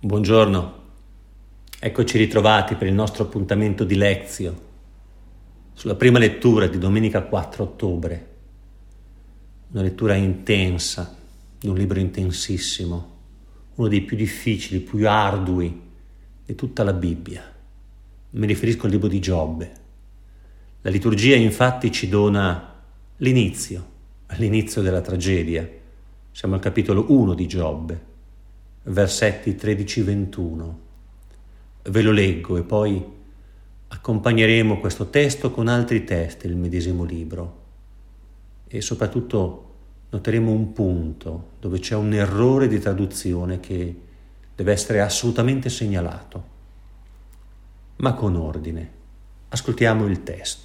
Buongiorno, eccoci ritrovati per il nostro appuntamento di Lectio sulla prima lettura di domenica 4 ottobre, una lettura intensa di un libro intensissimo, uno dei più difficili, più ardui di tutta la Bibbia. Mi riferisco al libro di Giobbe. La liturgia infatti ci dona l'inizio della tragedia. Siamo al capitolo 1 di Giobbe, versetti 13-21. Ve lo leggo e poi accompagneremo questo testo con altri testi del medesimo libro e soprattutto noteremo un punto dove c'è un errore di traduzione che deve essere assolutamente segnalato, ma con ordine. Ascoltiamo il testo.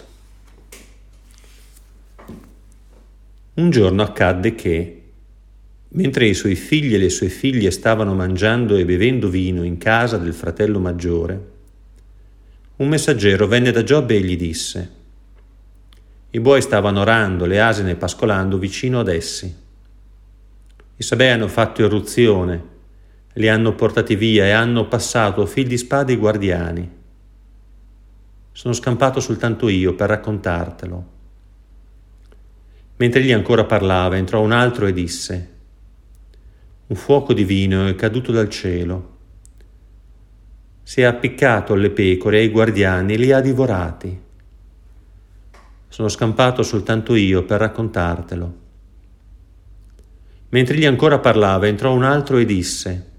Un giorno accadde che, mentre i suoi figli e le sue figlie stavano mangiando e bevendo vino in casa del fratello maggiore, un messaggero venne da Giobbe e gli disse: i buoi stavano orando, le asine pascolando vicino ad essi. I Sabei hanno fatto irruzione, li hanno portati via e hanno passato a fil di spade i guardiani. Sono scampato soltanto io per raccontartelo. Mentre egli ancora parlava, entrò un altro e disse: un fuoco divino è caduto dal cielo. Si è appiccato alle pecore e ai guardiani e li ha divorati. Sono scampato soltanto io per raccontartelo. Mentre egli ancora parlava, entrò un altro e disse: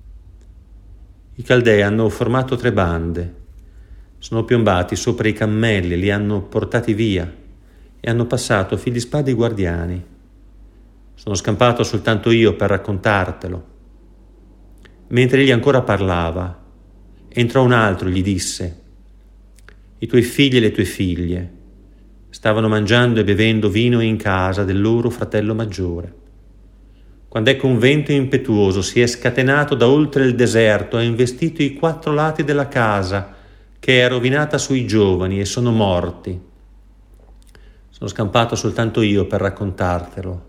i Caldei hanno formato 3 bande. Sono piombati sopra i cammelli, li hanno portati via e hanno passato a fil di spade i guardiani. Sono scampato soltanto io per raccontartelo. Mentre egli ancora parlava, entrò un altro e gli disse: i tuoi figli e le tue figlie stavano mangiando e bevendo vino in casa del loro fratello maggiore. Quando ecco un vento impetuoso si è scatenato da oltre il deserto, ha investito i 4 lati della casa, che è rovinata sui giovani e sono morti. Sono scampato soltanto io per raccontartelo.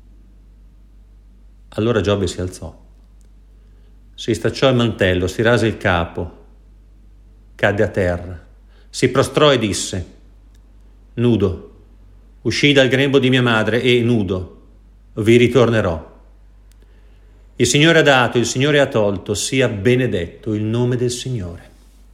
Allora Giobbe si alzò, si stracciò il mantello, si rase il capo, cadde a terra, si prostrò e disse: nudo, uscii dal grembo di mia madre e nudo vi ritornerò. Il Signore ha dato, il Signore ha tolto, sia benedetto il nome del Signore.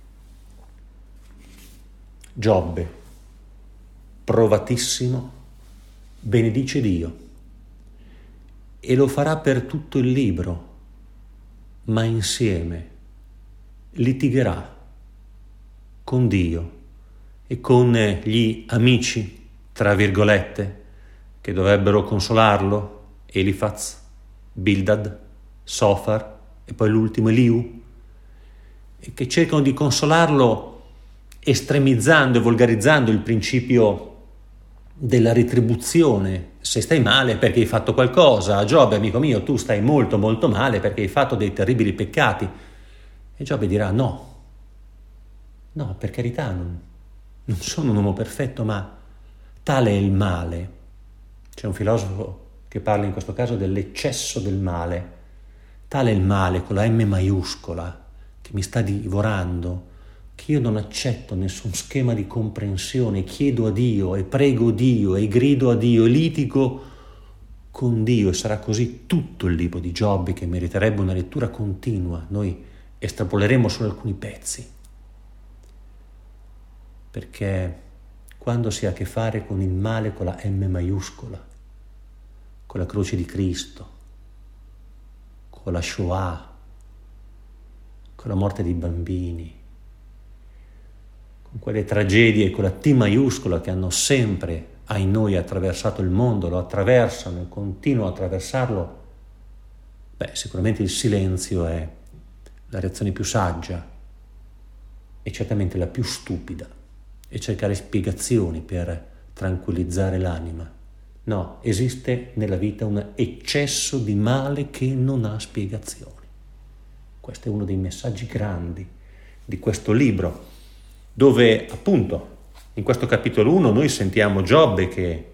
Giobbe, provatissimo, benedice Dio. E lo farà per tutto il libro, ma insieme litigherà con Dio e con gli amici, tra virgolette, che dovrebbero consolarlo, Elifaz, Bildad, Sofar e poi l'ultimo Eliu, e che cercano di consolarlo estremizzando e volgarizzando il principio della retribuzione. Se stai male perché hai fatto qualcosa, Giobbe amico mio, tu stai molto molto male perché hai fatto dei terribili peccati. E Giobbe dirà: no, per carità, non sono un uomo perfetto, ma tale è il male. C'è un filosofo che parla in questo caso dell'eccesso del male. Tale è il male con la M maiuscola che mi sta divorando, che io non accetto nessun schema di comprensione, chiedo a Dio e prego Dio e grido a Dio e litigo con Dio, e sarà così tutto il libro di Giobbe, che meriterebbe una lettura continua. Noi estrapoleremo solo alcuni pezzi, perché quando si ha a che fare con il male con la M maiuscola, con la croce di Cristo, con la Shoah, con la morte dei bambini, quelle tragedie con la T maiuscola che hanno sempre, ai noi, attraversato il mondo, lo attraversano e continuano a attraversarlo, sicuramente il silenzio è la reazione più saggia e certamente la più stupida, e cercare spiegazioni per tranquillizzare l'anima. No, esiste nella vita un eccesso di male che non ha spiegazioni. Questo è uno dei messaggi grandi di questo libro, dove appunto in questo capitolo 1 noi sentiamo Giobbe che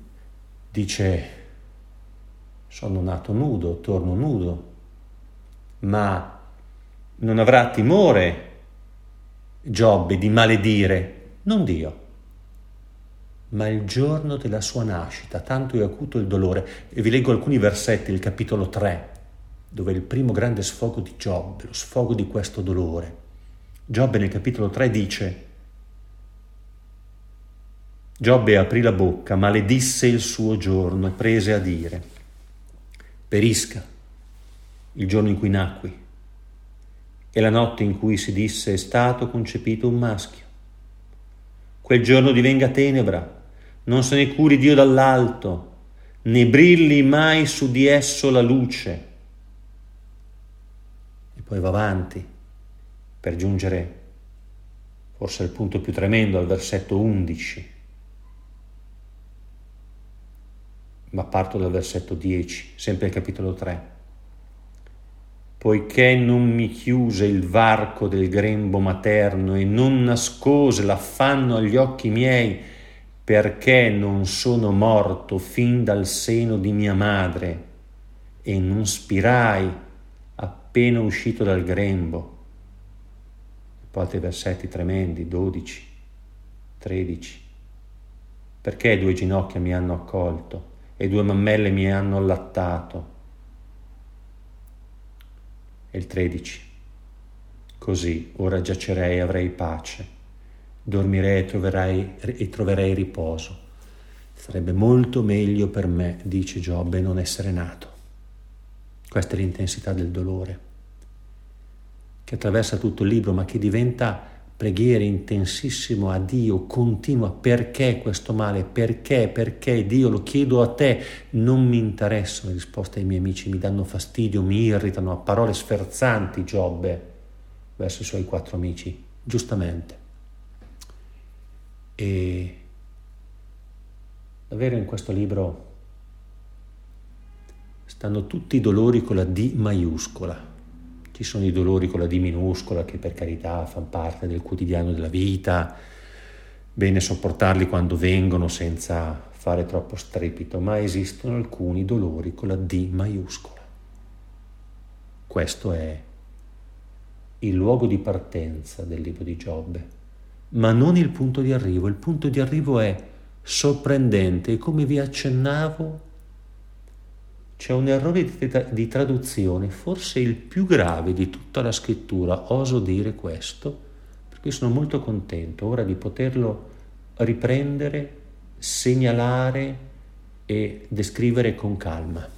dice: sono nato nudo, torno nudo, ma non avrà timore Giobbe di maledire non Dio, ma il giorno della sua nascita, tanto è acuto il dolore. E vi leggo alcuni versetti del capitolo 3, dove è il primo grande sfogo di Giobbe, lo sfogo di questo dolore. Giobbe nel capitolo 3 dice: Giobbe aprì la bocca, maledisse il suo giorno e prese a dire: perisca il giorno in cui nacqui e la notte in cui si disse è stato concepito un maschio. Quel giorno divenga tenebra, non se ne curi Dio dall'alto, né brilli mai su di esso la luce. E poi va avanti per giungere forse al punto più tremendo, al versetto 11. Ma parto dal versetto 10, sempre il capitolo 3. Poiché non mi chiuse il varco del grembo materno e non nascose l'affanno agli occhi miei, perché non sono morto fin dal seno di mia madre e non spirai appena uscito dal grembo. E poi altri versetti tremendi, 12, 13. Perché 2 ginocchia mi hanno accolto e 2 mammelle mi hanno allattato. E il 13. Così ora giacerei e avrei pace, dormirei e troverei riposo. Sarebbe molto meglio per me, dice Giobbe, non essere nato. Questa è l'intensità del dolore che attraversa tutto il libro, ma che diventa preghiera intensissimo a Dio, continua. Perché questo male? Perché Dio, lo chiedo a te. Non mi interessano le risposte ai miei amici, mi danno fastidio, mi irritano, a parole sferzanti Giobbe verso i suoi 4 amici, giustamente. E davvero in questo libro stanno tutti i dolori con la D maiuscola. Ci sono i dolori con la D minuscola che per carità fanno parte del quotidiano della vita, bene sopportarli quando vengono senza fare troppo strepito, ma esistono alcuni dolori con la D maiuscola. Questo è il luogo di partenza del libro di Giobbe, ma non il punto di arrivo. Il punto di arrivo è sorprendente e, come vi accennavo, c'è un errore di traduzione, forse il più grave di tutta la scrittura, oso dire questo, perché sono molto contento ora di poterlo riprendere, segnalare e descrivere con calma.